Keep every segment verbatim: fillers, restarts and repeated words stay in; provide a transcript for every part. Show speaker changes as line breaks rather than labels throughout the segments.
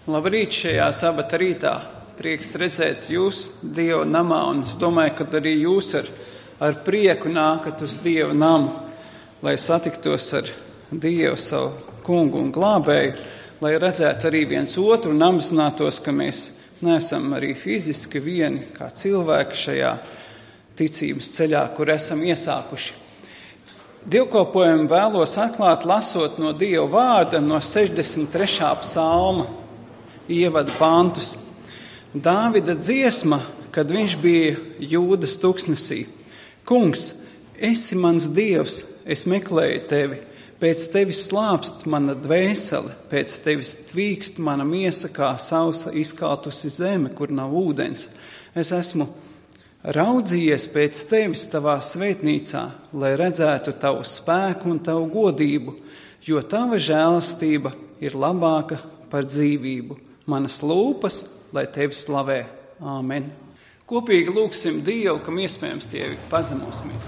Labrīt šajā sabata rītā. Prieks redzēt jūs Dieva namā, un es domāju, ka arī jūs ar, ar prieku nākat uz Dieva namu, lai satiktos ar Dievu savu kungu un glābēju, lai redzētu arī viens otru un apzinātos, ka mēs neesam arī fiziski vieni kā cilvēki šajā ticības ceļā, kur esam iesākuši. Dievkalpojumu vēlos atklāt lasot no Dieva vārda no sešdesmit trešā psalma ievada pantus. Dāvida dziesma, kad viņš bija Jūdas tuksnesī. Kungs, esi mans Dievs, es meklēju tevi. Pēc tevis slāpst mana dvēsele, pēc tevis tvīkst mana miesa kā sausa izkaltusi zeme, kur nav ūdens. Es esmu raudzījies pēc tevis tavā svētnīcā, lai redzētu tavu spēku un tavu godību, jo tava žēlastība ir labāka par dzīvību. Manas lūpas, lai tevi slavē. Āmen. Kopīgi lūgsim Dievu, kam iespējams Dievi pazemosimies.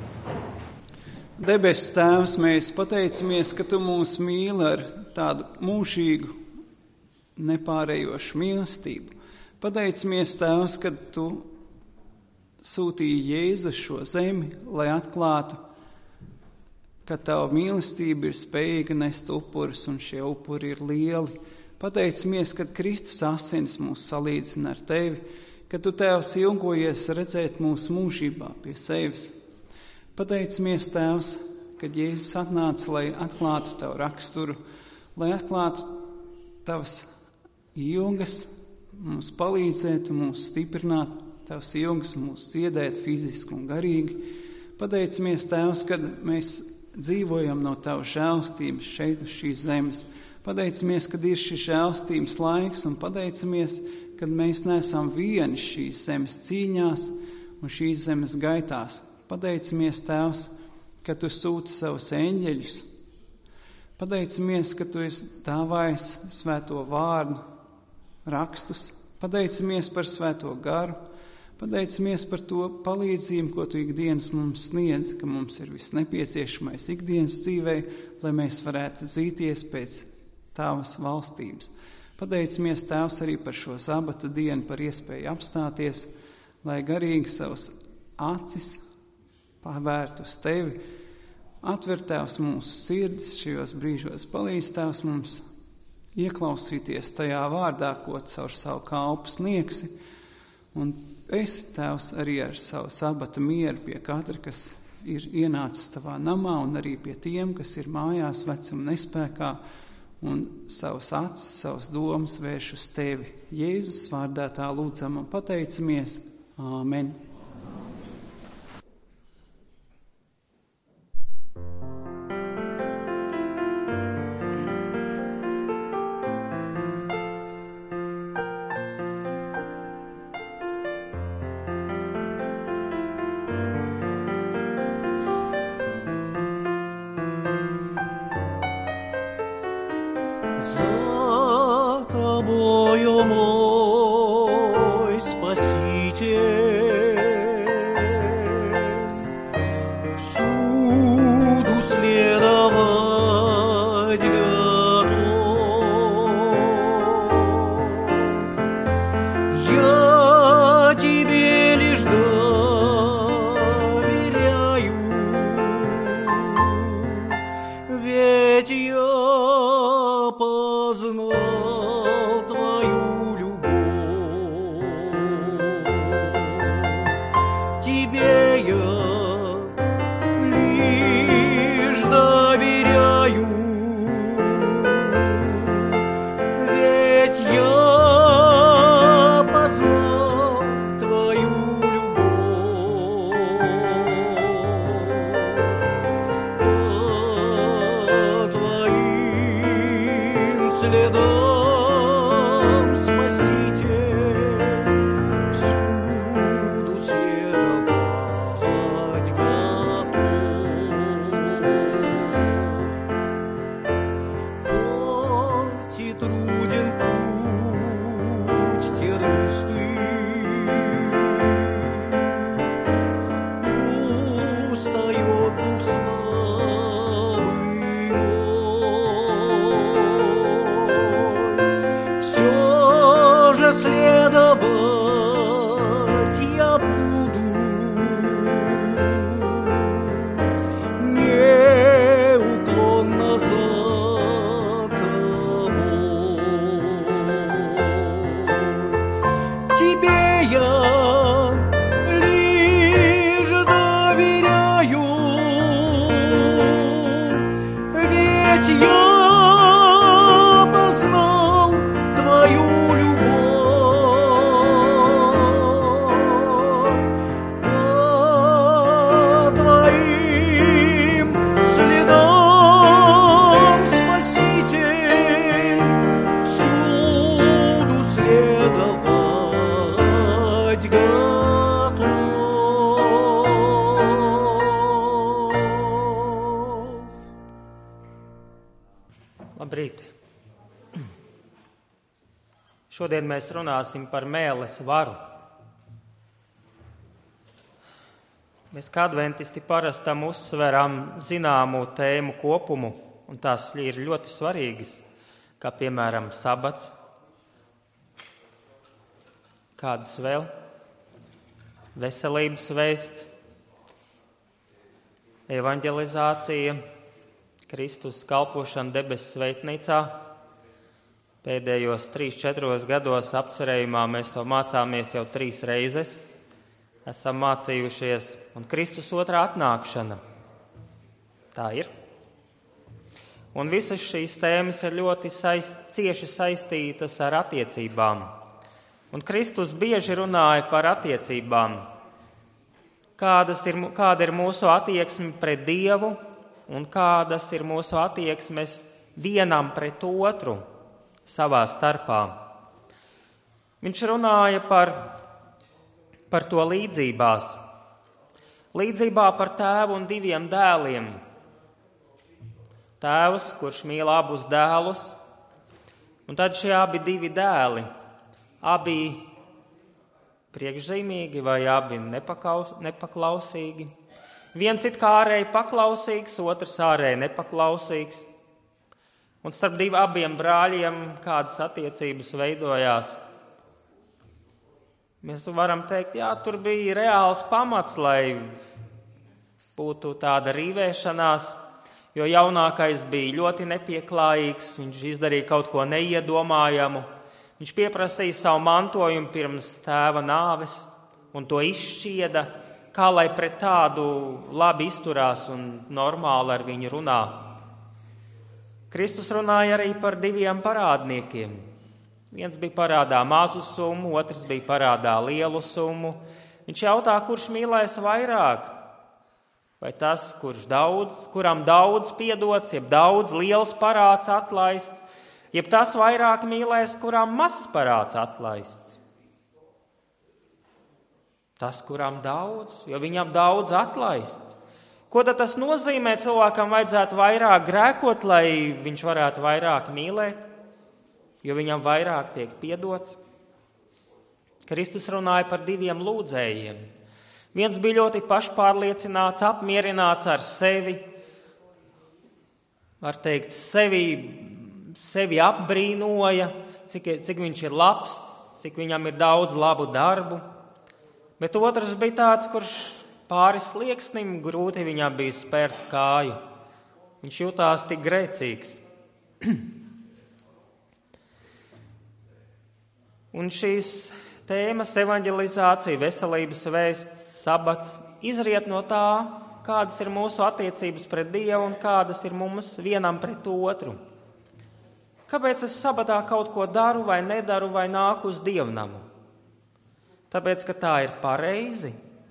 Debesu Tēvs, mēs pateicamies, ka Tu mūs mīli ar tādu mūžīgu, nepārējošu mīlestību. Pateicamies, Tēvs, ka Tu sūtīji Jēzu šo zemi, lai atklātu, ka Tava mīlestība ir spējīga nest upurus, un šie upuri ir lieli. Pateicamies, kad Kristus asins mūs salīdzina ar Tevi, ka Tu, Tēvs, ilgojies redzēt mūsu mūžībā pie sevis. Pateicamies, Tēvs, kad Jēzus atnāca, lai atklātu Tavu raksturu, lai atklātu Tavas ilgas, mums palīdzētu, mūs stiprināt, Tavas ilgas mūs dziedēt fiziski un garīgi. Pateicamies, Tēvs, kad mēs dzīvojam no Tavas žēlstības šeit uz šīs zemes. Pateicamies, kad ir šis žēlstības laiks, un pateicamies, kad mēs neesam vieni šīs zemes cīņās un šīs zemes gaitās. Pateicamies, Tēvs, ka Tu sūti savus eņģeļus. Pateicamies, ka Tu esi dāvājis svēto vārdu, rakstus. Pateicamies par svēto garu. Pateicamies par to palīdzību, ko Tu ikdienas mums sniedz, ka mums ir viss nepieciešamais ikdienas dzīvē, lai mēs varētu dzīties pēc Tavas valstības. Pateicamies, Tēvs, arī par šo sabata dienu, par iespēju apstāties, lai garīgi savus acis pavērt uz Tevi. Atver, Tēvs, mūsu sirdis šajos brīžos, palīdz, Tēvs, mums ieklausīties tajā vārdā, ko caur savu kalpu sniegsi, un es, Tēvs, arī ar savu sabata mieru pie katra, kas ir ienācis Tavā namā, un arī pie tiem, kas ir mājās vecuma nespēkā, un savus acis, savus domas vērš uz Tevi. Jēzus vārdā tā lūdzam un pateicamies. Āmen.
За Тобою, мой Спаситель, всюду следовать готов. Я Тебе лишь доверяю, ведь я познаю
Šodien mēs runāsim par mēles varu. Mēs kā adventisti parastam uzsveram zināmu tēmu kopumu, un tās ir ļoti svarīgas, kā piemēram sabats, kādas vēl, veselības vēsts, evanģelizācija, Kristus kalpošana debesu svētnīcā. Pēdējos trīs, četros gados apcerējumā mēs to mācāmies jau trīs reizes. Esam mācījušies, un Kristus otrā atnākšana. Tā ir. Un visas šīs tēmas ir ļoti saist, cieši saistītas ar attiecībām. Un Kristus bieži runāja par attiecībām. Kādas ir, kāda ir mūsu attieksme pret Dievu un kādas ir mūsu attieksmes vienam pret otru savā starpā. Viņš runāja par, par to līdzībās. Līdzībā par tēvu un diviem dēliem. Tēvs, kurš mīl abus dēlus, un tad šie abi divi dēli, abi priekšzīmīgi vai abi nepakaus, nepaklausīgi. Viens it kā ārēji paklausīgs, otrs ārēji nepaklausīgs. Un starp divi abiem brāļiem kādas attiecības veidojās. Mēs varam teikt, jā, tur bija reāls pamats, lai būtu tāda rīvēšanās, jo jaunākais bija ļoti nepieklājīgs, viņš izdarīja kaut ko neiedomājamu. Viņš pieprasīja savu mantojumu pirms tēva nāves un to izšķieda, kā lai pret tādu labi izturās un normāli ar viņu runā. Kristus runāja arī par diviem parādniekiem. Viens bija parādā mazu summu, otrs bija parādā lielu summu. Viņš jautā, kurš mīlēs vairāk? Vai tas, kurš daudz, kuram daudz piedots, jeb daudz liels parāds atlaists, jeb tas vairāk mīlēs, kuram mazs parāds atlaists? Tas, kuram daudz, jo viņam daudz atlaists. Ko tad tas nozīmē? Cilvēkam vajadzētu vairāk grēkot, lai viņš varētu vairāk mīlēt, jo viņam vairāk tiek piedots. Kristus runāja par diviem lūdzējiem. Viens bija ļoti pašpārliecināts, apmierināts ar sevi, var teikt, sevi, sevi apbrīnoja, cik, cik viņš ir labs, cik viņam ir daudz labu darbu. Bet otrs bija tāds, kurš pāri slieksnim grūti viņam bija spērt kāju. Viņš jutās tik grēcīgs. Un šīs tēmas evanģelizācija, veselības vēsts, sabats izriet no tā, kādas ir mūsu attiecības pret Dievu un kādas ir mums vienam pret otru. Kāpēc es sabatā kaut ko daru vai nedaru vai nāku uz dievnamu? Tāpēc, ka tā ir pareizi.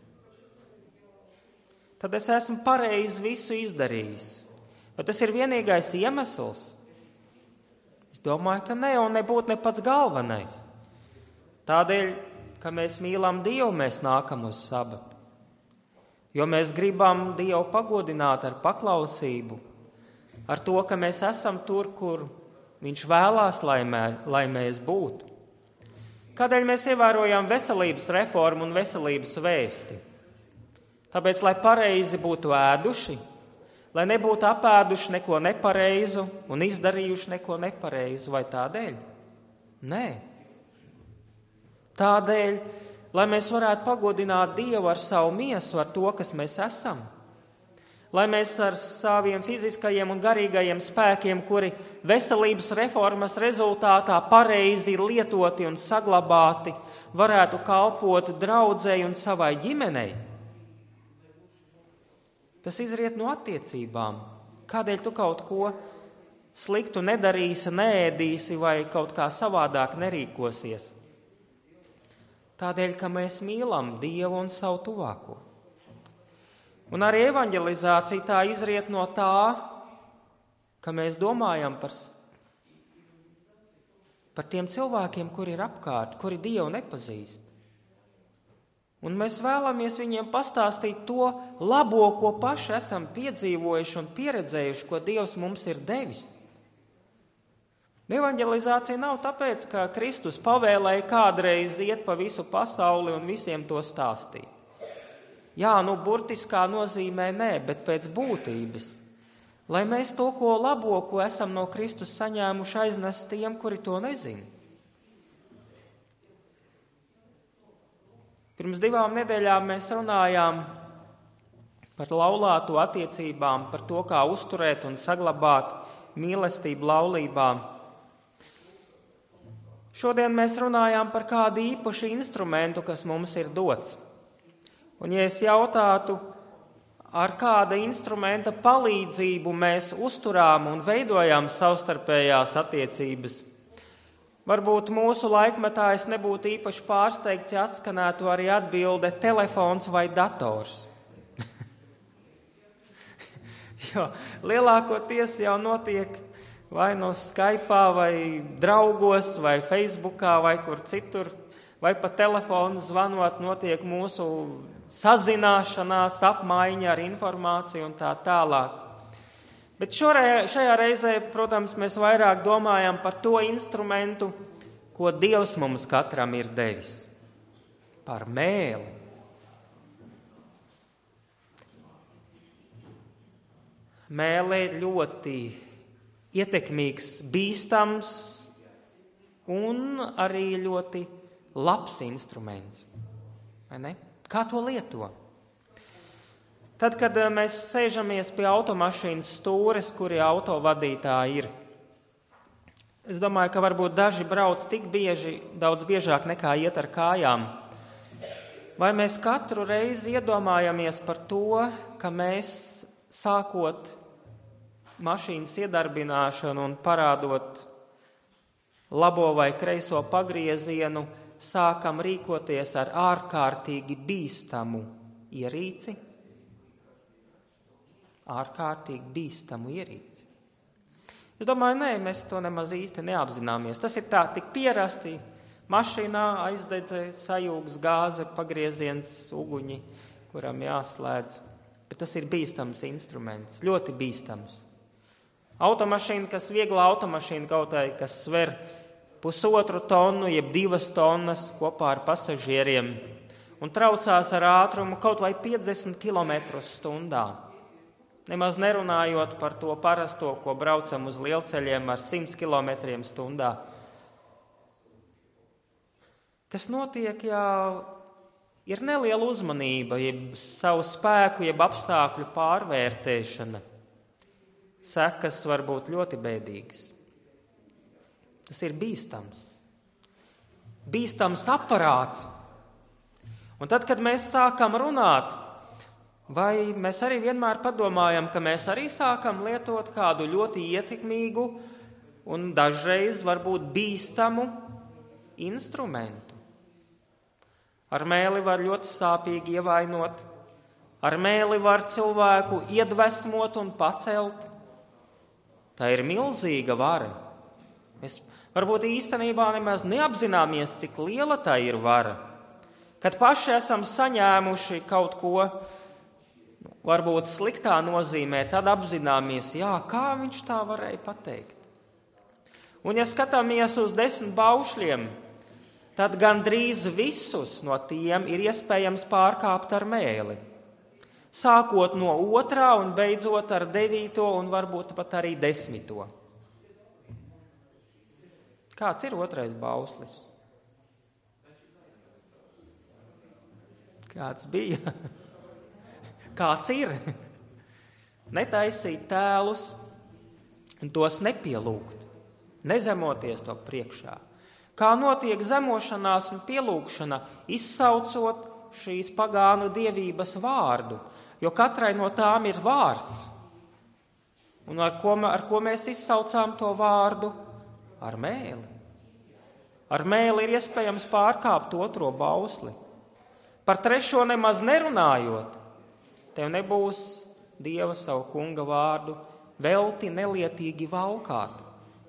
Tad es esmu pareizi visu izdarījis. Vai tas ir vienīgais iemesls? Es domāju, ka ne, un nebūtu ne pats galvenais. Tādēļ, ka mēs mīlam Dievu, mēs nākam uz sabatu. Jo mēs gribam Dievu pagodināt ar paklausību, ar to, ka mēs esam tur, kur Viņš vēlās, lai, mē, lai mēs būtu. Kādēļ mēs ievērojam veselības reformu un veselības vēsti? Tāpēc, lai pareizi būtu ēduši, lai nebūtu apēduši neko nepareizu un izdarījuši neko nepareizu, vai tādēļ? Nē. Tādēļ, lai mēs varētu pagodināt Dievu ar savu miesu, ar to, kas mēs esam. Lai mēs ar saviem fiziskajiem un garīgajiem spēkiem, kuri veselības reformas rezultātā pareizi ir lietoti un saglabāti, varētu kalpot draudzei un savai ģimenei. Tas izriet no attiecībām. Kādēļ tu kaut ko sliktu nedarīsi, neēdīsi vai kaut kā savādāk nerīkosies? Tādēļ, ka mēs mīlam Dievu un savu tuvāko. Un arī evanģelizācija tā izriet no tā, ka mēs domājam par, par tiem cilvēkiem, kuri ir apkārt, kuri Dievu nepazīst. Un mēs vēlamies viņiem pastāstīt to labo, ko paši esam piedzīvojuši un pieredzējuši, ko Dievs mums ir devis. Evanģelizācija nav tāpēc, ka Kristus pavēlēja kādreiz iet pa visu pasauli un visiem to stāstīt. Jā, nu burtiskā nozīmē nē, bet pēc būtības. Lai mēs to, ko labo, ko esam no Kristus saņēmuši, aiznest tiem, kuri to nezin. Pirms divām nedēļām mēs runājām par laulāto attiecībām, par to, kā uzturēt un saglabāt mīlestību laulībā. Šodien mēs runājām par kādu īpašu instrumentu, kas mums ir dots. Un ja es jautātu, ar kāda instrumenta palīdzību mēs uzturām un veidojam savstarpējās attiecības, varbūt mūsu laikmetā es nebūtu īpaši pārsteigts, ja atskanētu arī atbilde telefons vai dators. Jo lielākoties jau notiek vai no Skype'ā, vai draugos, vai Facebookā, vai kur citur, vai pa telefonu zvanot notiek mūsu sazināšanās, apmaiņa ar informāciju un tā tālāk. Bet šorei, šajā reizē, protams, mēs vairāk domājam par to instrumentu, ko Dievs mums katram ir devis. Par mēli. Mēle ir ļoti ietekmīgs, bīstams un arī ļoti labs instruments. Vai ne? Kā to lieto? Tad, kad mēs sēžamies pie automašīnas stūres, kuri autovadītāji ir, es domāju, ka varbūt daži brauc tik bieži, daudz biežāk nekā iet ar kājām. Vai mēs katru reizi iedomājamies par to, ka mēs sākot mašīnas iedarbināšanu un parādot labo vai kreiso pagriezienu, sākam rīkoties ar ārkārtīgi bīstamu ierīci? Ārkārtīgi bīstamu ierīci. Es domāju, nē, mēs to nemaz īsti neapzināmies. Tas ir tā tik pierasti. Mašīnā aizdedze, sajūgs gāze, pagrieziens, uguņi, kuram jāslēdz. Bet tas ir bīstams instruments, ļoti bīstams. Automašīna, kas viegla automašīna kaut vai, kas sver pusotru tonu, jeb divas tonnas kopā ar pasažieriem un traucās ar ātrumu kaut vai piecdesmit kilometrus stundā. Nemaz nerunājot par to parasto, ko braucam uz lielceļiem ar simt kilometriem stundā. Kas notiek, ja ir neliela uzmanība, jeb savu spēku, jeb apstākļu pārvērtēšana. Sekas var būt ļoti bēdīgas. Tas ir bīstams. Bīstams aparāts. Un tad, kad mēs sākam runāt, vai mēs arī vienmēr padomājam, ka mēs arī sākam lietot kādu ļoti ietekmīgu un dažreiz varbūt bīstamu instrumentu. Ar mēli var ļoti sāpīgi ievainot, ar mēli var cilvēku iedvesmot un pacelt. Tā ir milzīga vara. Mēs varbūt īstenībā nemaz neapzināmies, cik liela tā ir vara. Kad paši esam saņēmuši kaut ko, varbūt sliktā nozīmē, tad apzināmies, jā, kā viņš tā varēja pateikt. Un ja skatāmies uz desmit baušļiem, tad gandrīz visus no tiem ir iespējams pārkāpt ar mēli. Sākot no otrā un beidzot ar devīto un varbūt pat arī desmito. Kāds ir otrais bauslis? Kāds bija? Kāds ir? Netaisīt tēlus un tos nepielūgt, nezemoties to priekšā. Kā notiek zemošanās un pielūgšana, izsaucot šīs pagānu dievības vārdu, jo katrai no tām ir vārds. Un ar ko, ar ko mēs izsaucām to vārdu? Ar mēli. Ar mēli ir iespējams pārkāpt otro bausli. Par trešo nemaz nerunājot, tev nebūs Dieva savu kunga vārdu velti nelietīgi valkāt.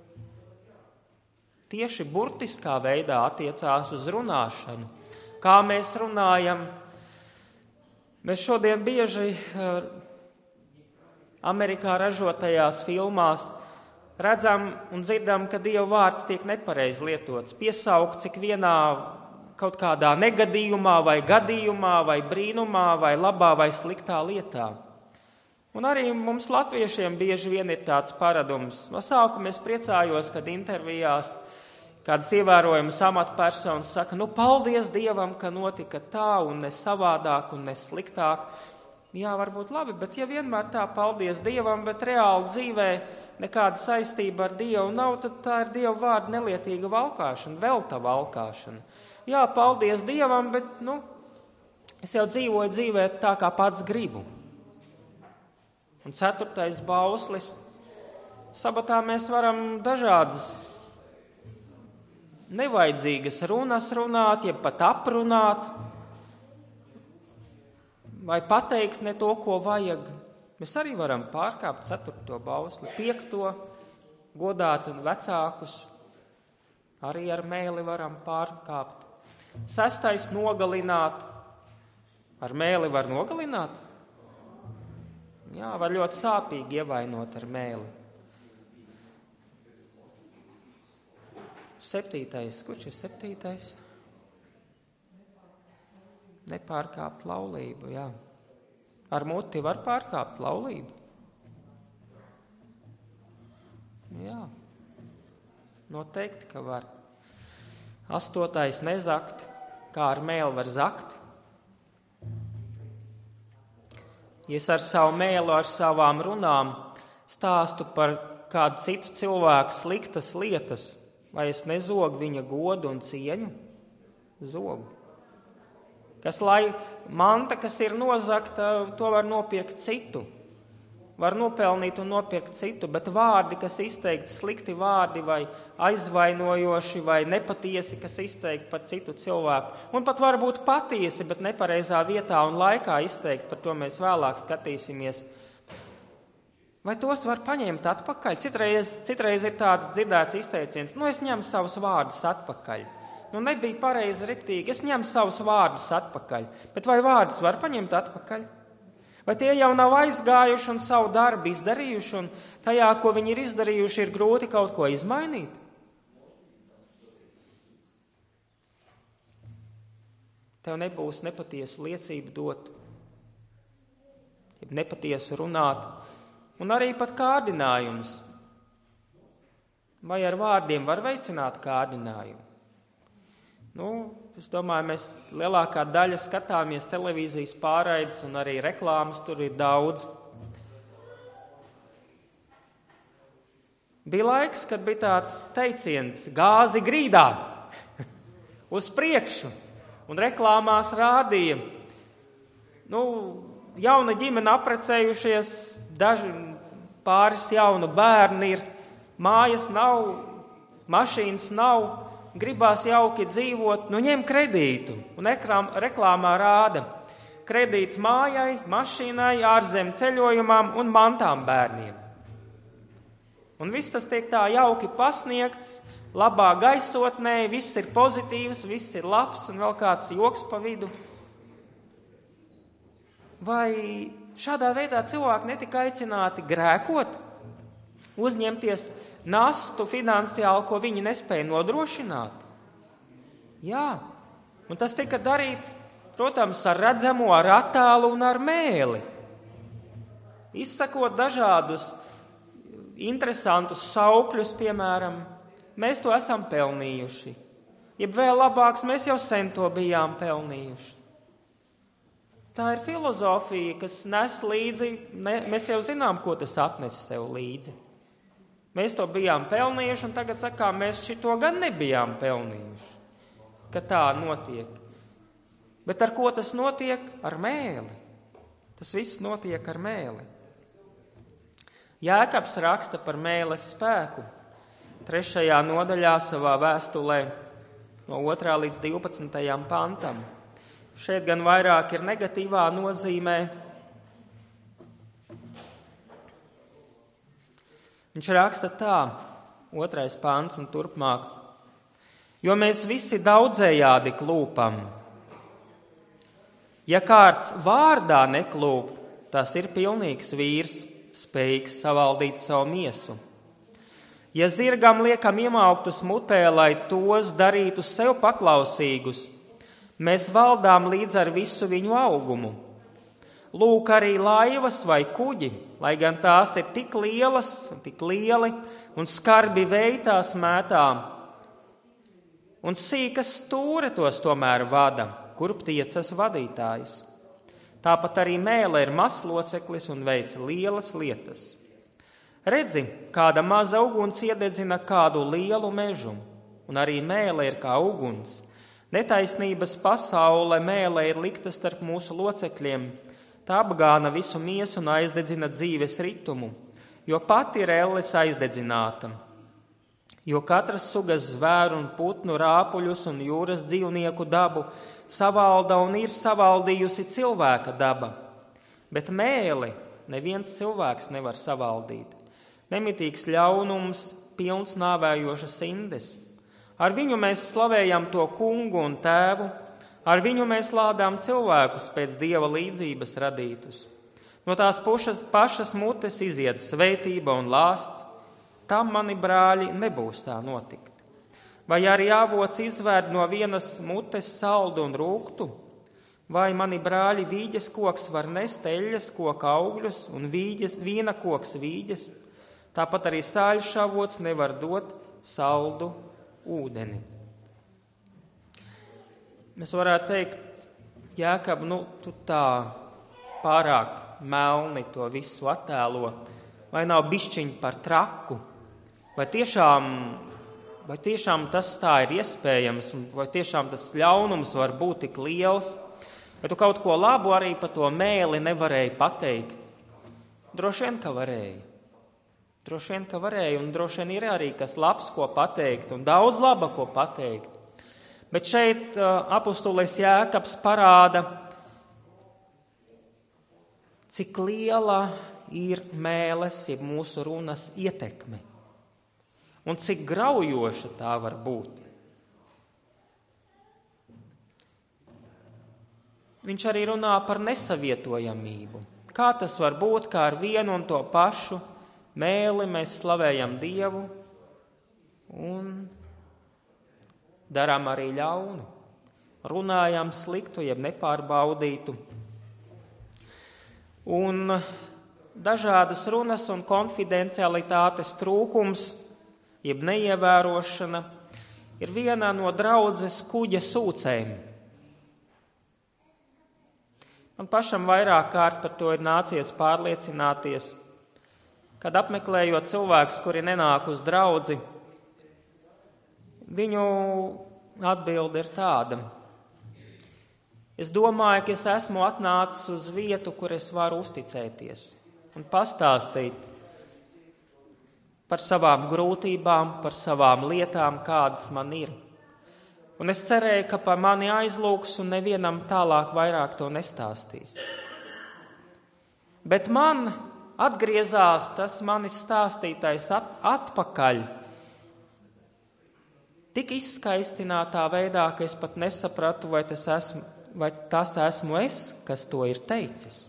Tieši burtiskā veidā attiecās uz runāšanu. Kā mēs runājam, mēs šodien bieži Amerikā ražotajās filmās redzam un dzirdam, ka Dieva vārds tiek nepareizi lietots, piesaukts ik vienā kaut kādā negadījumā vai gadījumā vai brīnumā vai labā vai sliktā lietā. Un arī mums latviešiem bieži vien ir tāds paradums. No sākuma es priecājos, kad intervijās kādas ievērojamas amatpersonas saka, nu paldies Dievam, ka notika tā un ne savādāk un ne sliktāk. Jā, varbūt labi, bet ja vienmēr tā paldies Dievam, bet reāli dzīvē nekāda saistība ar Dievu nav, tad tā ir Dieva vārda nelietīga valkāšana, velta valkāšana. Jā, paldies Dievam, bet nu, es jau dzīvoju dzīvē tā, kā pats gribu. Un ceturtais bauslis. Sabatā mēs varam dažādas nevajadzīgas runas runāt, jeb pat aprunāt, vai pateikt ne to, ko vajag. Mēs arī varam pārkāpt ceturto bausli, piekto, godāt un vecākus. Arī ar mēli varam pārkāpt. Sestais nogalināt. Ar mēli var nogalināt? Jā, var ļoti sāpīgi ievainot ar mēli. Septītais. Kurš ir septītais? Nepārkāpt laulību, jā. Ar muti var pārkāpt laulību? Jā. Noteikti, ka var. Astotais nezakt. Kā ar mēli var zakt? Ja es ar savu mēlu, ar savām runām stāstu par kādu citu cilvēku sliktas lietas, vai es nezogu viņa godu un cieņu? Zogu. Kas lai manta, kas ir nozagta, to var nopirkt citu. Var nopelnīt un nopirkt citu, bet vārdi, kas izteikti slikti vārdi vai aizvainojoši vai nepatiesi, kas izteikti par citu cilvēku. Un pat var būt patiesi, bet nepareizā vietā un laikā izteikti, par to mēs vēlāk skatīsimies. Vai tos var paņemt atpakaļ? Citreiz, citreiz ir tāds dzirdēts izteiciens, nu es ņemu savus vārdus atpakaļ. Nu nebija pareizi riktīgi, es ņemu savus vārdus atpakaļ. Bet vai vārdus var paņemt atpakaļ? Vai tie jau nav aizgājuši un savu darbu izdarījuši, un tajā, ko viņi ir izdarījuši, ir grūti kaut ko izmainīt? Tev nebūs nepatiesu liecību dot, nepatiesu runāt, un arī pat kārdinājums. Vai ar vārdiem var veicināt kārdinājumu? Nu, es domāju, mēs lielākā daļa skatāmies televīzijas pārraides un arī reklāmas, tur ir daudz. Bija laiks, kad bija tāds teiciens gāzi grīdā uz priekšu, un reklāmās rādīja, nu, jauna ģimene aprecējušies, daži pāris jaunu bērni ir, mājas nav, mašīnas nav, gribās jauki dzīvot, nu ņem kredītu, un ekrām, reklāmā rāda kredīts mājai, mašīnai, ārzem ceļojumam un mantām bērniem. Un viss tas tiek tā jauki pasniegts, labā gaisotnē, viss ir pozitīvs, viss ir labs un vēl kāds joks pa vidu. Vai šādā veidā cilvēki netika aicināti grēkot, uzņemties nastu finansiāli, ko viņi nespēja nodrošināt? Jā, un tas tika darīts, protams, ar redzamo, ar attēlu un ar mēli. Izsakot dažādus interesantus saukļus, piemēram, mēs to esam pelnījuši. Jeb vēl labāks, mēs jau sen to bijām pelnījuši. Tā ir filozofija, kas nes līdzi, ne, mēs jau zinām, ko tas atnes sev līdzi. Mēs to bijām pelnījuši, un tagad sakām, mēs šito gan nebijām pelnījuši, ka tā notiek. Bet ar ko tas notiek? Ar mēli. Tas viss notiek ar mēli. Jēkabs raksta par mēles spēku. Trešajā nodaļā savā vēstulē no otrā līdz divpadsmitajam pantam. Šeit gan vairāk ir negatīvā nozīmē. Viņš raksta tā, otrais pants un turpmāk. Jo mēs visi daudzējādi klūpam. Ja kāds vārdā neklūp, tas ir pilnīgs vīrs, spējīgs savaldīt savu miesu. Ja zirgam liekam iemauktus mutē, lai tos darītu sev paklausīgus, mēs valdām līdz ar visu viņu augumu. Lūk, arī laivas vai kuģi, lai gan tās ir tik lielas un tik lieli un skarbi vēji tās mētām, un sīkas stūre tos tomēr vada, kurp tiecas vadītājs. Tāpat arī mēle ir mazs loceklis un veic lielas lietas. Redzi, kāda maza uguns iededzina kādu lielu mežu, un arī mēle ir kā uguns. Netaisnības pasaule mēle ir likta starp mūsu locekļiem. Tā apgāna visu miesu un aizdedzina dzīves ritumu, jo pati ir elles aizdedzināta. Jo katras sugas zvēru un putnu, rāpuļus un jūras dzīvnieku dabu savalda un ir savaldījusi cilvēka daba. Bet mēli neviens cilvēks nevar savaldīt. Nemitīgs ļaunums, pilns nāvējošas indes. Ar viņu mēs slavējam to kungu un tēvu, ar viņu mēs lādām cilvēkus pēc Dieva līdzības radītus. No tās pušas, pašas mutes iziet svētība un lāsts, tam mani brāļi nebūs tā notikt. Vai arī avots izvērd no vienas mutes saldu un rūgtu? Vai mani brāļi vīģes koks var nest eļļas koka augļus un vīģes, vīna koks vīģes? Tāpat arī sāļš avots nevar dot saldu ūdeni. Mēs varētu teikt, Jēkab, nu, tu tā pārāk melni to visu attēlo, vai nav bišķiņ par traku, vai tiešām, vai tiešām tas tā ir iespējams, vai tiešām tas ļaunums var būt tik liels, vai tu kaut ko labu arī par to mēli nevarēji pateikt. Droši vien, ka varēji. Droši vien, ka varēja, un droši vien ir arī kas labs, ko pateikt, un daudz laba, ko pateikt. Bet šeit uh, apustulis Jēkabs parāda, cik liela ir mēles, jeb mūsu runas ietekme, un cik graujoša tā var būt. Viņš arī runā par nesavietojamību. Kā tas var būt, kā ar vienu un to pašu mēli mēs slavējam Dievu un darām arī ļaunu, runājam sliktu, jeb nepārbaudītu. Un dažādas runas un konfidencialitātes trūkums, jeb neievērošana, ir viena no draudzes kuģa sūcēm. Man pašam vairāk kārt par to ir nācies pārliecināties, kad apmeklējot cilvēkus, kuri nenāk uz draudzi, viņu atbilde ir tāda. Es domāju, ka es esmu atnācis uz vietu, kur es varu uzticēties un pastāstīt par savām grūtībām, par savām lietām, kādas man ir. Un es cerēju, ka par mani aizlūgs un nevienam tālāk vairāk to nestāstīs. Bet man atgriezās tas manis stāstītais atpakaļ tik izskaistinātā veidā, ka es pat nesapratu, vai tas esmu, vai tas esmu es, kas to ir teicis.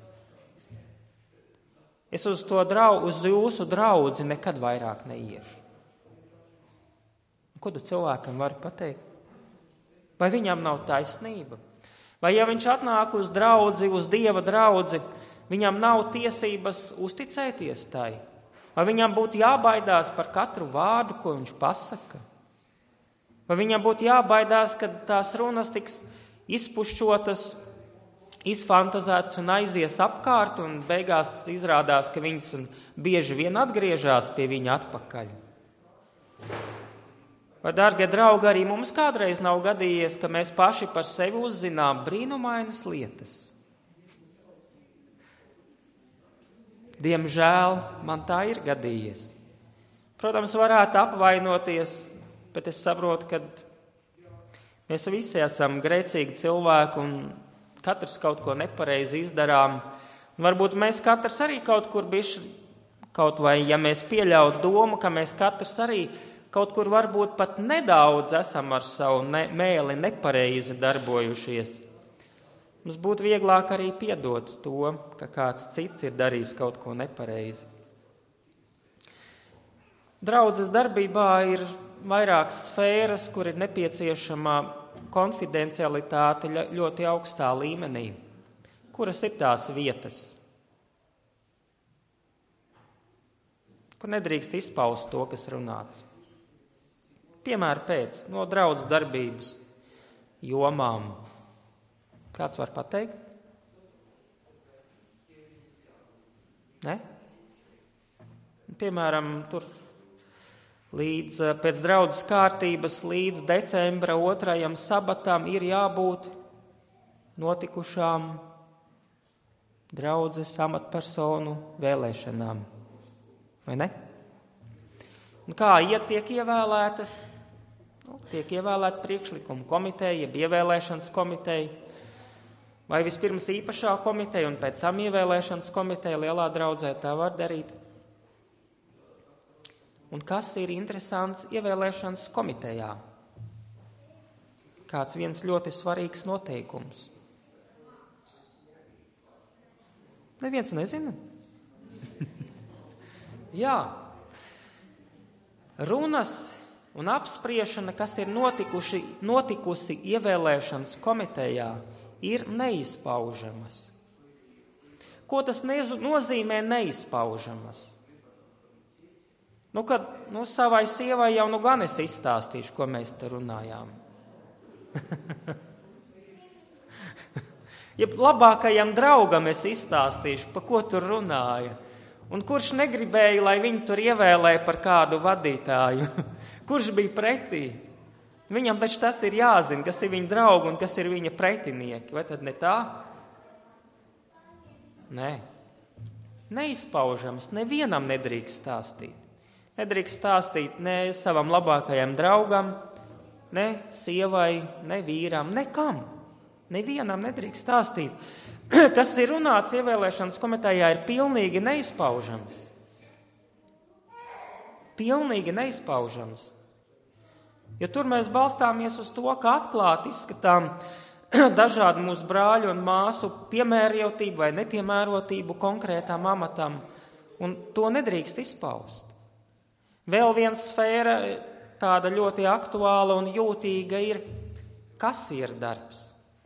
Es uz, to drau, uz jūsu draudzi nekad vairāk neiešu. Ko tu cilvēkam vari pateikt? Vai viņam nav taisnība? Vai ja viņš atnāk uz draudzi, uz Dieva draudzi, viņam nav tiesības uzticēties tai? Vai viņam būtu jābaidās par katru vārdu, ko viņš pasaka? Vai viņam būtu jābaidās, ka tās runas tiks izpušķotas, izfantazētas un aizies apkārt, un beigās izrādās, ka viņas bieži vien atgriežās pie viņa atpakaļ? Vai, dārgie draugi, arī mums kādreiz nav gadījies, ka mēs paši par sevi uzzinām brīnumainas lietas? Diemžēl man tā ir gadījies. Protams, varētu apvainoties, bet es saprotu, ka mēs visi esam grēcīgi cilvēki un katrs kaut ko nepareizi izdarām. Un varbūt mēs katrs arī kaut kur bišķi, kaut vai, ja mēs pieļaut domu, ka mēs katrs arī kaut kur varbūt pat nedaudz esam ar savu ne, mēli nepareizi darbojušies. Mums būtu vieglāk arī piedot to, ka kāds cits ir darījis kaut ko nepareizi. Draudzes darbībā ir vairākas sfēras, kur ir nepieciešama konfidencialitāte ļoti augstā līmenī. Kuras ir tās vietas, kur nedrīkst izpaust to, kas runāts? Piemēra pēc, no draudzes darbības jomām. Kāds var pateikt? Ne? Piemēram, tur līdz pēc draudzes kārtības līdz decembra otrajam sabatam ir jābūt notikušām draudzes amatpersonu vēlēšanām. Vai ne? Un kā iet tiek ievēlētas? Nu, tiek ievēlēta priekšlikuma komiteja, jeb ievēlēšanas komiteja, vai vispirms īpašā komiteja un pēc tam ievēlēšanas komiteja lielā draudzē tā var darīt. Un kas ir interesants ievēlēšanas komitejā? Kāds viens ļoti svarīgs noteikums? Neviens nezina? Jā. Runas un apspriešana, kas ir notikuši, notikusi ievēlēšanas komitejā, ir neizpaužamas. Ko tas nezu, nozīmē neizpaužamas? Nu, kad nu, savai sievai jau nu gan es izstāstīšu, ko mēs te runājām. Ja labākajam draugam es izstāstīšu, pa ko tur runāja. Un kurš negribēja, lai viņu tur ievēlē par kādu vadītāju? Kurš bija pretī? Viņam taču tas ir jāzina, kas ir viņa draugi un kas ir viņa pretinieki. Vai tad ne tā? Nē. Neizpaužams, nevienam nedrīkst stāstīt. Nedrīkst stāstīt ne savam labākajam draugam, ne sievai, ne vīram, nekam. Nevienam nedrīkst stāstīt. Kas ir runāts ievēlēšanas komitejā, ir pilnīgi neizpaužams. Pilnīgi neizpaužams. Jo tur mēs balstāmies uz to, ka atklāti izskatām dažādu mūsu brāļu un māsu piemērotību vai nepiemērotību konkrētām amatam, un to nedrīkst izpaust. Vēl viena sfēra, tāda ļoti aktuāla un jūtīga, ir kasieru darbs.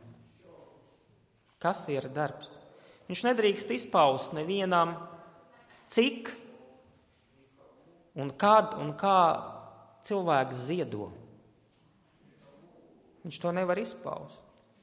Kasieru darbs. Viņš nedrīkst izpaust nevienam, cik un kad un kā cilvēks ziedo. Viņš to nevar izpaust.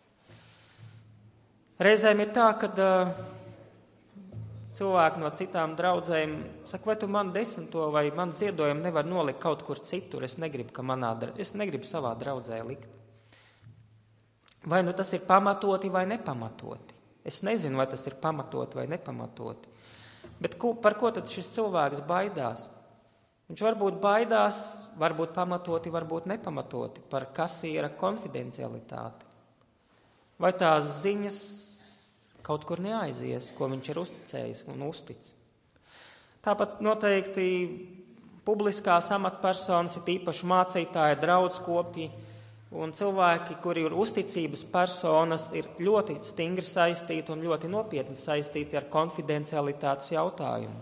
Reizēm ir tā, kad uh, cilvēki no citām draudzēm saka, vai tu man desmito vai man ziedojumu nevar nolikt kaut kur citur, es negribu, ka manā, es negribu savā draudzē likt. Vai nu tas ir pamatoti vai nepamatoti. Es nezinu, vai tas ir pamatoti vai nepamatoti. Bet ko, par ko tad šis cilvēks baidās? Viņš varbūt baidās, varbūt pamatoti, varbūt nepamatoti par kasiera konfidencialitāti. Vai tās ziņas kaut kur neaizies, ko viņš ir uzticējis un uztic. Tāpat noteikti publiskās amatpersonas, ir īpaši mācītāji, draudskopji un cilvēki, kuri ir uzticības personas, ir ļoti stingri saistīti un ļoti nopietni saistīti ar konfidencialitātes jautājumu.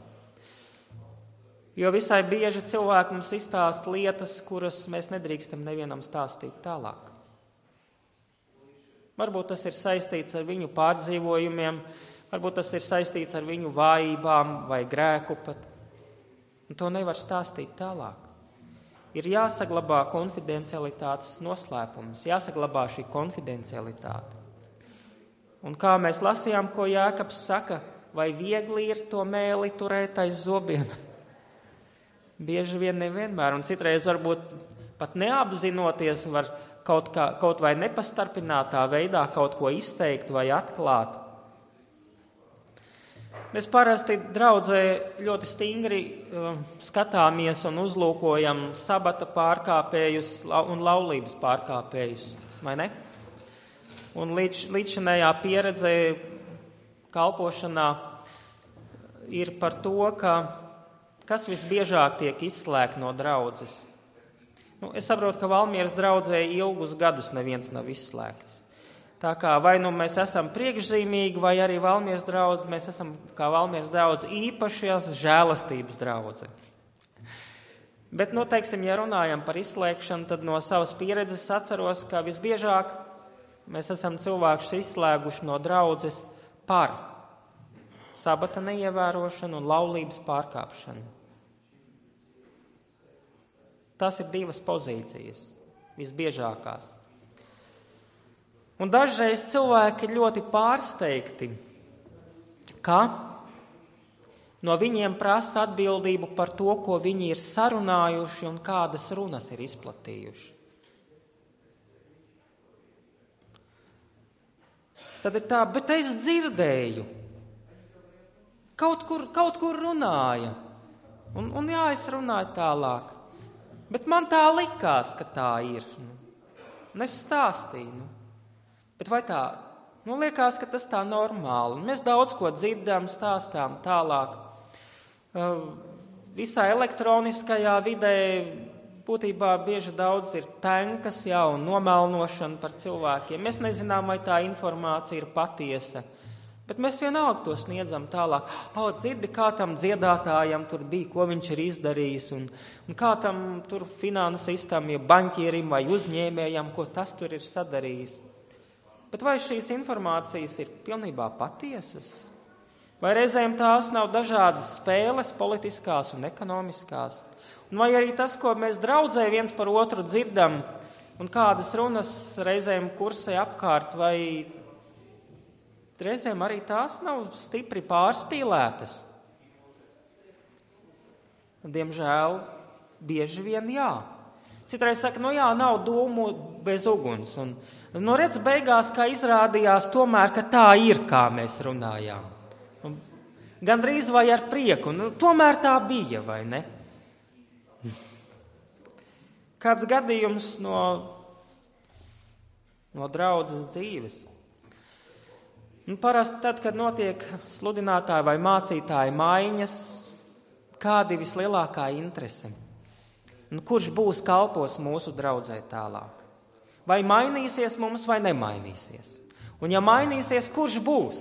Jo visai bieži cilvēki mums izstāsta lietas, kuras mēs nedrīkstam nevienam stāstīt tālāk. Varbūt tas ir saistīts ar viņu pārdzīvojumiem, varbūt tas ir saistīts ar viņu vājībām vai grēku pat. Un to nevar stāstīt tālāk. Ir jāsaglabā konfidencialitātes noslēpums, jāsaglabā šī konfidencialitāte. Un kā mēs lasījām, ko Jēkabs saka, vai viegli ir to mēli turēt aiz zobiem? Bieži vien nevienmēr, un citreiz varbūt pat neapzinoties var kaut, kā, kaut vai nepastarpinātā veidā kaut ko izteikt vai atklāt. Mēs parasti draudzē ļoti stingri uh, skatāmies un uzlūkojam sabata pārkāpējus un laulības pārkāpējus, vai ne? Un līdz, līdzšanējā pieredze kalpošanā ir par to, ka kas visbiežāk tiek izslēgts no draudzes. Nu, es saprotu, ka Valmieras draudzē ilgus gadus neviens nav izslēgts. Tā kā vai nu mēs esam priekšzīmīgi, vai arī Valmieras draudze, mēs esam kā Valmieras draudze īpašās žēlastības draudze. Bet, nu, teiksim, ja runājam par izslēgšanu, tad no savas pieredzes atceros, ka visbiežāk mēs esam cilvēkus izslēguši no draudzes par sabata neievērošanu un laulības pārkāpšanu. Tas ir divas pozīcijas, visbiežākās. Un dažreiz cilvēki ir ļoti pārsteigti, ka no viņiem prasa atbildību par to, ko viņi ir sarunājuši un kādas runas ir izplatījuši. Tad ir tā, bet es dzirdēju, kaut kur, kaut kur runāja, un, un jā, es runāju tālāk, bet man tā likās, ka tā ir. Un es stāstīju, nu. Bet vai tā, nu liekas, ka tas tā normāli. Mēs daudz ko dzirdam, stāstām tālāk. Visā elektroniskajā vidē būtībā bieži daudz ir tenkas, jā, un nomelnošana par cilvēkiem. Mēs nezinām, vai tā informācija ir patiesa, bet mēs vienalga to sniedzam tālāk. O, dzirdi, kā tam dziedātājam tur bija, ko viņš ir izdarījis, un, un kā tam tur finansistam, ja baņķierim vai uzņēmējam, ko tas tur ir sadarījis. Bet vai šīs informācijas ir pilnībā patiesas? Vai reizēm tās nav dažādas spēles, politiskās un ekonomiskās? Un vai arī tas, ko mēs draudzē viens par otru dzirdam, un kādas runas reizēm kursē apkārt, vai reizēm arī tās nav stipri pārspīlētas? Diemžēl bieži vien jā. Citreiz saka, nu jā, nav dūmu bez uguns. Un, nu redz, beigās, kā izrādījās tomēr, ka tā ir, kā mēs runājām. Un, gandrīz vai ar prieku, nu tomēr tā bija, vai ne? Kāds gadījums no, no draudzes dzīves. Nu, parasti tad, kad notiek sludinātāja vai mācītāja maiņas, kādi vislielākā interese? Nu, kurš būs kalpos mūsu draudzē tālāk? Vai mainīsies mums vai nemainīsies? Un ja mainīsies, kurš būs?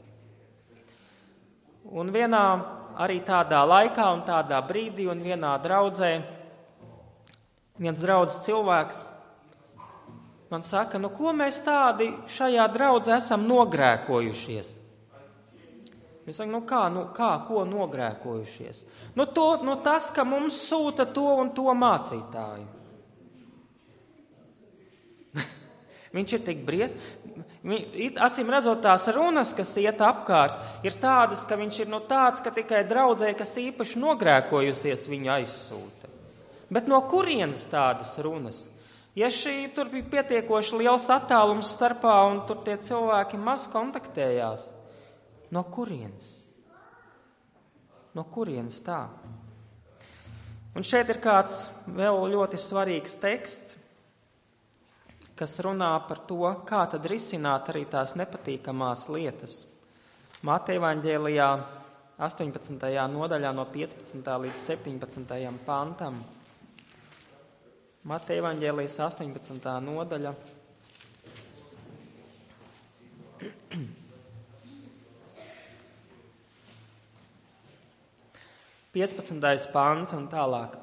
Un vienā arī tādā laikā un tādā brīdī un vienā draudzē viens draudzes cilvēks man saka, nu ko mēs tādi šajā draudzē esam nogrēkojušies? Es saku, nu kā, nu kā, ko nogrēkojušies? Nu, to, nu tas, ka mums sūta to un to mācītāju. Viņš ir tik briesmīgs. Acīm redzot, tās runas, kas iet apkārt, ir tādas, ka viņš ir no tāds, ka tikai draudzē, kas īpaši nogrēkojusies, viņu aizsūta. Bet no kurienes tādas runas? Ja šī tur bija pietiekoši liels attālums starpā un tur tie cilvēki maz kontaktējās, no kurienes? No kurienes tā? Un šeit ir kāds vēl ļoti svarīgs teksts, kas runā par to, kā tad risināt arī tās nepatīkamās lietas. Mateja evaņģēlijā astoņpadsmitajā nodaļā no piecpadsmitā līdz septiņpadsmitajam pantam. Mateja evaņģēlijas astoņpadsmitā nodaļa. piecpadsmitais pants un tālāk.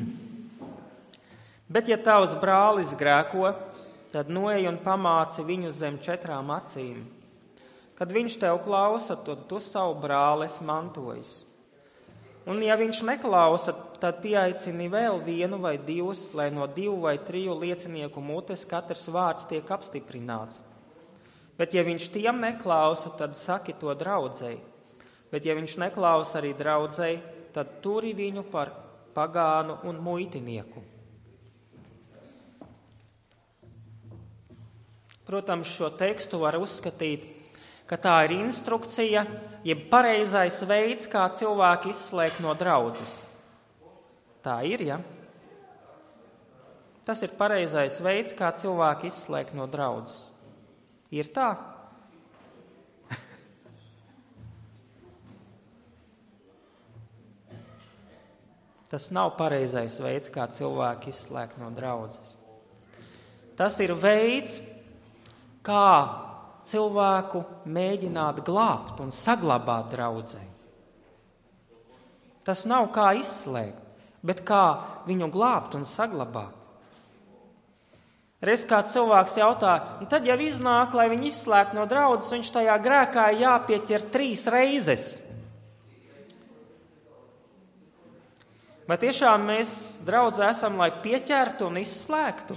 Bet ja tavs brālis grēko, tad noej un pamāci viņu zem četrām acīm. Kad viņš tev klausa, tad tu savu brāli esi mantojis. Un ja viņš neklausa, tad pieaicini vēl vienu vai divus, lai no divu vai triju liecinieku mutes katrs vārds tiek apstiprināts. Bet ja viņš tiem neklausa, tad saki to draudzei. Bet ja viņš neklausa arī draudzei, tad turi viņu par pagānu un muitinieku. Protams, šo tekstu var uzskatīt, ka tā ir instrukcija, jeb pareizais veids, kā cilvēku izslēgt no draudzes. Tā ir, ja? Tas ir pareizais veids, kā cilvēku izslēgt no draudzes. Ir tā? Tas nav pareizais veids, kā cilvēku izslēgt no draudzes. Tas ir veids, kā cilvēku mēģināt glābt un saglabāt draudzē. Tas nav kā izslēgt. bet kā viņu glābt un saglabāt. Reiz kāds cilvēks jautā, un tad jau iznāk, lai viņu izslēgtu no draudzes, viņš tajā grēkā jāpieķer trīs reizes. Vai tiešām mēs draudzē esam, lai pieķertu un izslēgtu?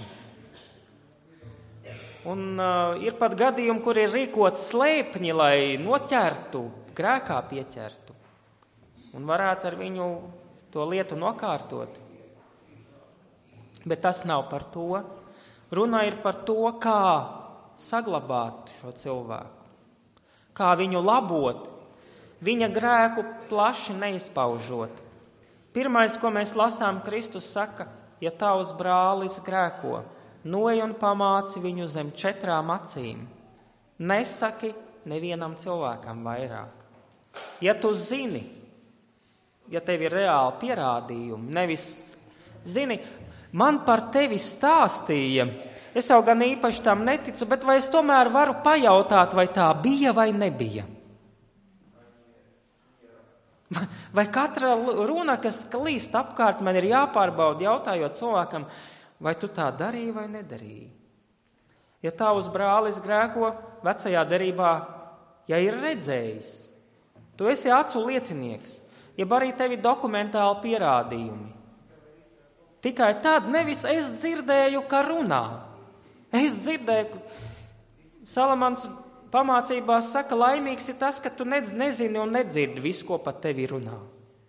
Un uh, ir pat gadījumi, kur ir rīkot slēpņi, lai noķertu, grēkā pieķertu. Un varētu ar viņu to lietu nokārtot. Bet tas nav par to. Runa ir par to, kā saglabāt šo cilvēku. Kā viņu labot, viņa grēku plaši neizpaužot. Pirmais, ko mēs lasām, Kristus saka, ja tavs brālis grēko, noj un pamāci viņu zem četrām acīm. Nesaki nevienam cilvēkam vairāk. Ja tu zini, ja tev ir reāli pierādījumi, nevis zini, man par tevi stāstīja, es jau gan īpaši tam neticu, bet vai es tomēr varu pajautāt, vai tā bija vai nebija? Vai katra runa, kas klīst apkārt, man ir jāpārbauda, jautājot cilvēkam, vai tu tā darīji vai nedarīji? Ja tavs brālis grēko, vecajā derībā, ja ir redzējis, tu esi acu liecinieks, ja arī tevi dokumentāli pierādījumi. Tikai tad nevis es dzirdēju, ka runā. Es dzirdēju, Salamans pamācībās saka, laimīgs ir tas, ka tu nezini un nedzirdi visu, ko par tevi runā.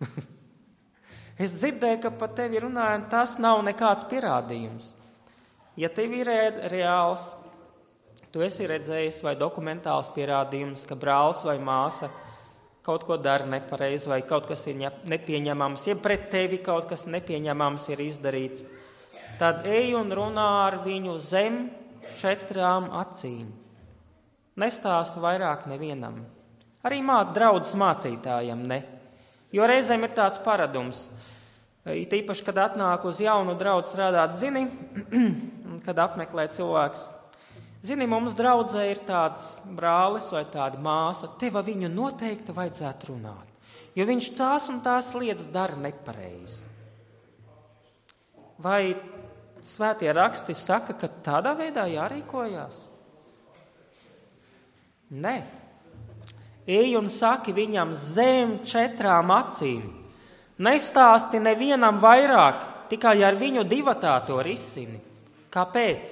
Es dzirdēju, ka par tevi runā, un tas nav nekāds pierādījums. Ja tev ir reāls, tu esi redzējis vai dokumentāls pierādījums, ka brālis vai māsa kaut ko dara nepareizi vai kaut kas ir nepieņemams, ja pret tevi kaut kas nepieņemams ir izdarīts, tad ej un runā ar viņu zem četrām acīm. Nestāsta vairāk nevienam. Arī māt draudzes mācītājam ne. Jo reizēm ir tāds paradums. It īpaši, kad atnāk uz jaunu draudzi strādāt, zini, kad apmeklē cilvēks. Zini, mums draudzē ir tāds brālis vai tāda māsa, tev viņu noteikti vajadzētu runāt. Jo viņš tās un tās lietas dara nepareizi. Vai svētie raksti saka, ka tādā veidā jārīkojās? Nē. Ej un saki viņam zem četrām acīm. Nestāsti nevienam vairāk, tikai ar viņu divatā to risini. Kāpēc?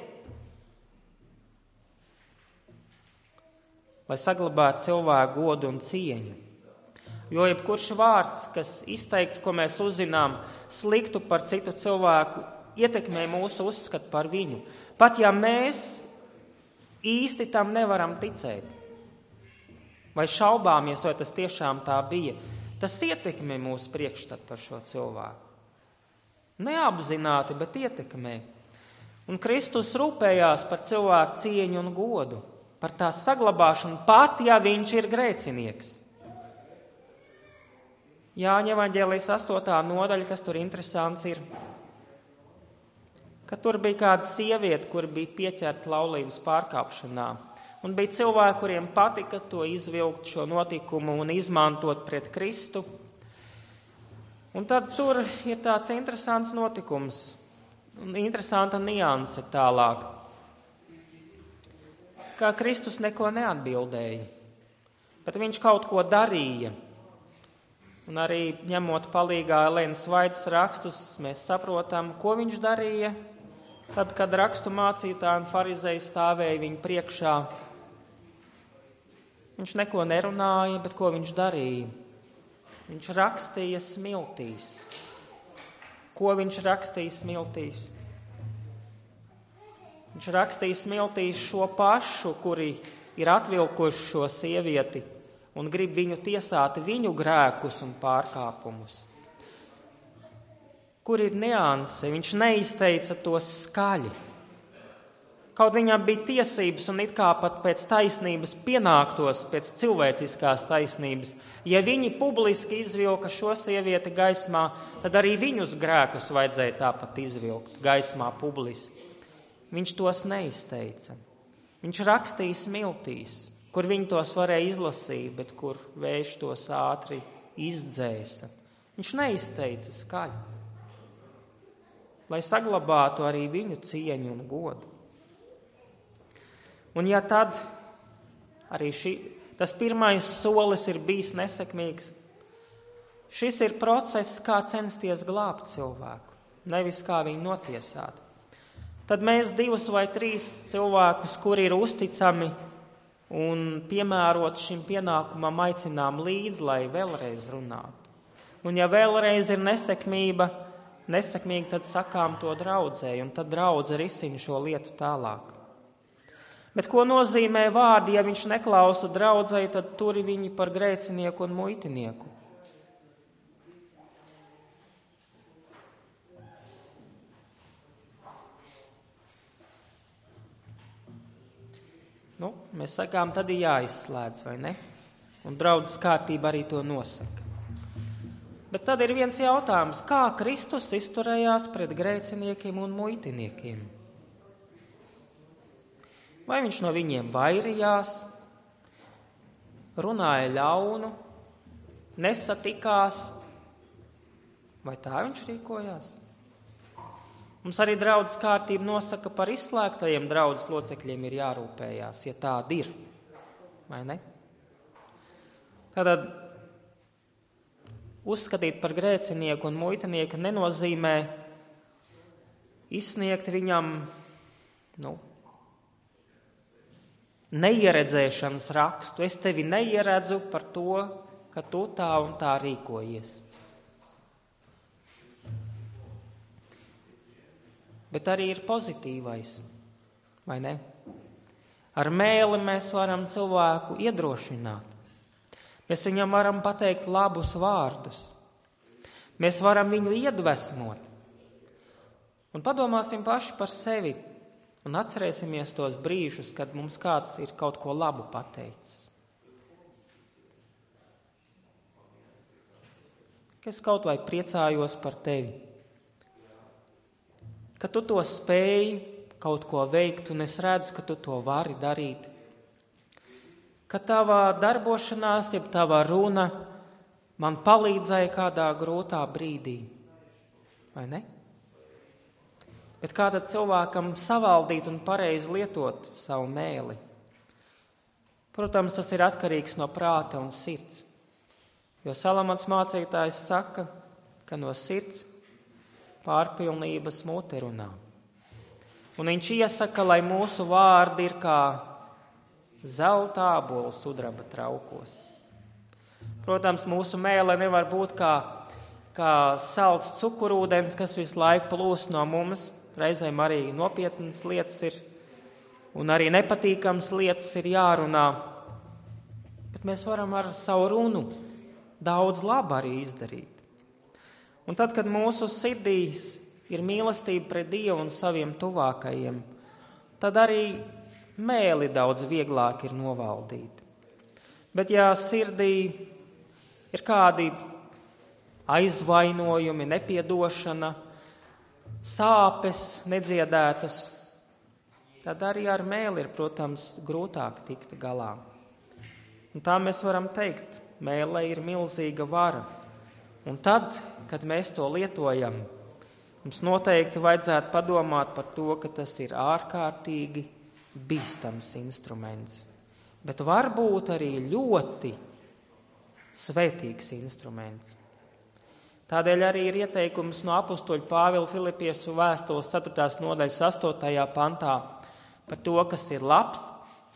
Lai saglabātu cilvēku godu un cieņu. Jo jebkurš vārds, kas izteikts, ko mēs uzzinām, sliktu par citu cilvēku, ietekmē mūsu uzskatu par viņu. Pat ja mēs īsti tam nevaram ticēt. Vai šaubāmies, vai tas tiešām tā bija, tas ietekmē mūsu priekšstatu par šo cilvēku. Neapzināti, bet ietekmē. Un Kristus rūpējās par cilvēku cieņu un godu, par tās saglabāšanu, pat ja viņš ir grēcinieks. Jāņa evaņģēlijas astotā nodaļa, kas tur interesants ir, ka tur bija kāda sieviete, kur bija pieķerta laulības pārkāpšanā. Un bija cilvēki, kuriem patika to izvilkt šo notikumu un izmantot pret Kristu. Un tad tur ir tāds interesants notikums, un interesanta nianse tālāk, kā Kristus neko neatbildēja, bet viņš kaut ko darīja. Un arī ņemot palīgā Elēnas Vaitas rakstus, mēs saprotam, ko viņš darīja, tad, kad rakstu mācītāji un farizeji stāvēja viņa priekšā. Viņš neko nerunāja, bet ko viņš darīja? Viņš rakstīja smiltīs. Ko viņš rakstīja smiltīs? Viņš rakstīja smiltīs šo pašu, kuri ir atvilkuši šo sievieti un grib viņu tiesāt viņu grēkus un pārkāpumus. Kur ir nianse? Viņš neizteica tos skaļi. Kaut viņam bija tiesības un it kā pat pēc taisnības pienāktos, pēc cilvēciskās taisnības. Ja viņi publiski izvilka šo sievieti gaismā, tad arī viņus grēkus vajadzēja tāpat izvilkt gaismā publiski. Viņš tos neizteica. Viņš rakstīja smiltīs, kur viņi tos varēja izlasīt, bet kur vējš tos ātri izdzēsa. Viņš neizteica skaļi. lai saglabātu arī viņu cieņu un godu. Un ja tad arī šī, tas pirmais solis ir bijis nesekmīgs, šis ir process, kā censties glābt cilvēku, nevis kā viņu notiesāt. Tad mēs divus vai trīs cilvēkus, kuri ir uzticami un piemērot šim pienākumam, aicinām līdzi, lai vēlreiz runātu. Un ja vēlreiz ir nesekmība, nesekmīgi, tad sakām to draudzēji, un tad draudze risina šo lietu tālāk. Bet ko nozīmē vārdi, ja viņš neklausa draudzēji, tad turi viņi par grēcinieku un muitinieku. Nu, mēs sakām, tad ir jāizslēdz, vai ne? Un draudzes kārtība arī to nosaka. Bet tad ir viens jautājums, kā Kristus izturējās pret grēciniekiem un muitiniekiem? Vai viņš no viņiem vairījās, runāja ļaunu, nesatikās, vai tā viņš rīkojās? Mums arī draudzes kārtība nosaka, par izslēgtajiem draudzes locekļiem ir jārūpējās, ja tādi ir, vai ne? Tātad uzskatīt par grēcinieku un muitinieku nenozīmē izsniegt viņam, nu, neieredzēšanas rakstu. Es tevi neieredzu par to, ka tu tā un tā rīkojies. Bet arī ir pozitīvais, vai ne? Ar mēli mēs varam cilvēku iedrošināt. Mēs viņam varam pateikt labus vārdus. Mēs varam viņu iedvesmot. Un padomāsim paši par sevi un atcerēsimies tos brīžus, kad mums kāds ir kaut ko labu pateicis. Es kaut vai priecājos par tevi, ka tu to spēji kaut ko veikt, un es redzu, ka tu to vari darīt. Ka tavā darbošanās, jeb tavā runa man palīdzēja kādā grūtā brīdī. Vai ne? Bet kā tad cilvēkam savaldīt un pareizi lietot savu mēli? Protams, tas ir atkarīgs no prāta un sirds. Jo Salamans mācītājs saka, ka no sirds pārpilnības mute runā. Un viņš iesaka, lai mūsu vārdi ir kā zelta ābolu sudraba traukos. Protams, mūsu mēle nevar būt kā, kā salds cukurūdens, kas visu laiku plūst no mums. Reizēm arī nopietnas lietas ir, un arī nepatīkams lietas ir jārunā. Bet mēs varam ar savu runu daudz laba arī izdarīt. Un tad, kad mūsu sirdīs ir mīlestība pret Dievu un saviem tuvākajiem, tad arī mēli daudz vieglāk ir novaldīt. Bet ja sirdī ir kādi aizvainojumi, nepiedošana, sāpes nedziedētas, tad arī ar mēli ir, protams, grūtāk tikt galā. Un tā mēs varam teikt, mēlē ir milzīga vara. Un tad, kad mēs to lietojam, mums noteikti vajadzētu padomāt par to, ka tas ir ārkārtīgi bīstams instruments. Bet varbūt arī ļoti svētīgs instruments. Tādēļ arī ir ieteikums no apustuļa Pāvila Filipiešu vēstules ceturtās nodaļas astotajā pantā par to, kas ir labs,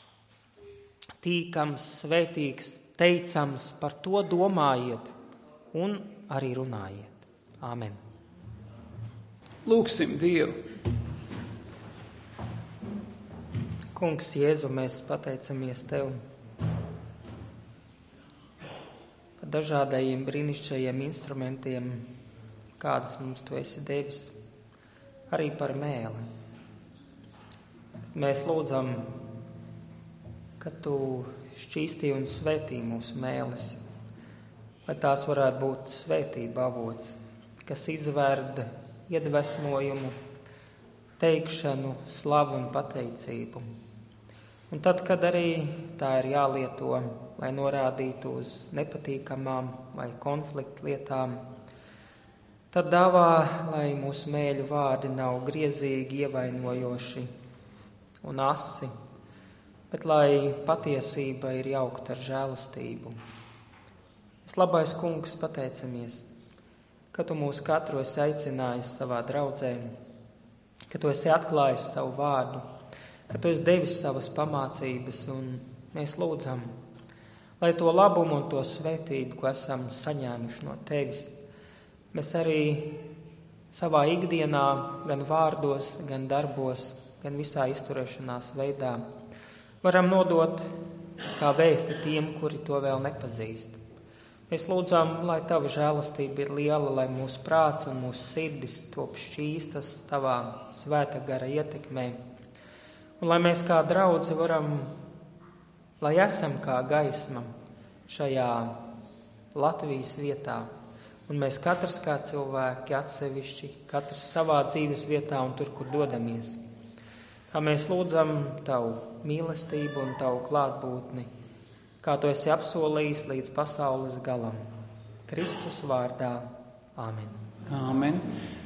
tīkams, svētīgs, teicams, par to domājiet un arī runājiet. Āmen.
Lūksim Dievu.
Kungs, Jēzu, mēs pateicamies Tev par dažādajiem brīnišķajiem instrumentiem, kādas mums Tu esi devis, arī par mēli. Mēs lūdzam, ka Tu šķīstī un svētī mūsu mēles, lai tās varētu būt svētība avots, kas izvērda iedvesmojumu, teikšanu, slavu un pateicību. Un tad, kad arī tā ir jālieto, lai norādītu uz nepatīkamām vai konfliktu lietām, Tad dāvā, lai mūsu mēļu vārdi nav griezīgi, ievainojoši un asi, bet lai patiesība ir jaukta ar žēlastību. Es, labais kungs, pateicamies, ka tu mūs katru esi aicinājis savā draudzē, ka tu esi atklājis savu vārdu, ka tu esi devis savas pamācības, un mēs lūdzam, lai to labumu un to svētību, ko esam saņēmuši no tevis, mēs arī savā ikdienā, gan vārdos, gan darbos, gan visā izturēšanās veidā varam nodot kā vēsti tiem, kuri to vēl nepazīst. Mēs lūdzam, lai tava žēlastība ir liela, lai mūsu prāts un mūsu sirdis top šķīstas tavā svēta gara ietekmē. Un lai mēs kā draudzi varam, lai esam kā gaisma šajā Latvijas vietā. Un mēs katrs kā cilvēki atsevišķi, katrs savā dzīves vietā un tur, kur dodamies. Kā mēs lūdzam tavu mīlestību un tavu klātbūtni, kā tu esi apsolījis līdz pasaules galam. Kristus vārdā. Āmen.
Āmen.